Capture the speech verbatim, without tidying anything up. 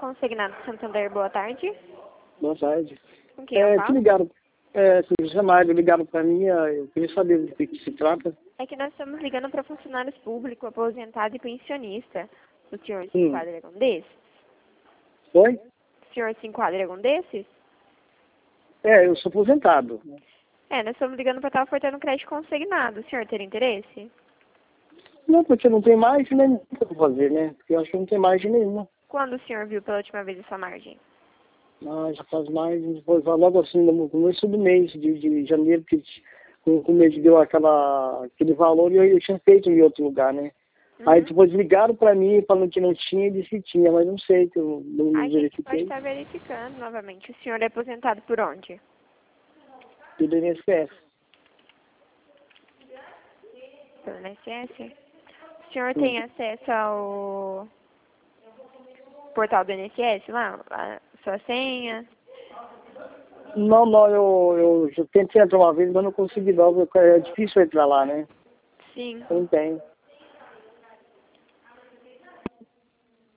Consignado Santander, boa tarde. Boa tarde. Com quem eu É, falo? que ligaram, é, José Mário, ligaram para mim, é, eu queria saber do que, que se trata. É que nós estamos ligando para funcionários públicos, aposentado e pensionista. O senhor se Hum. enquadra em algum desses? Oi? O senhor se enquadra em algum desses? É, eu sou aposentado. É, nós estamos ligando para estar ofertando crédito consignado. O senhor teria interesse? Não, porque não tem margem, né? Não vou fazer, né? Porque eu acho que não tem margem nenhuma. Quando o senhor viu pela última vez essa margem? Ah, já faz mais, foi logo assim, no começo do mês de, de janeiro, que com o mês deu aquela, aquele valor e eu, eu tinha feito em outro lugar, né? Uhum. Aí depois ligaram para mim falando que não tinha e disse que tinha, mas não sei, que eu não, não A gente pode verifiquei. estar verificando novamente. O senhor é aposentado por onde? Tudo I N S S. Pelo I N S S? O senhor Hum. tem acesso ao portal do I N S S lá? A sua senha? Não, não, eu, eu já tentei entrar uma vez, mas não consegui não, porque é difícil entrar lá, né? Sim. Eu não tenho.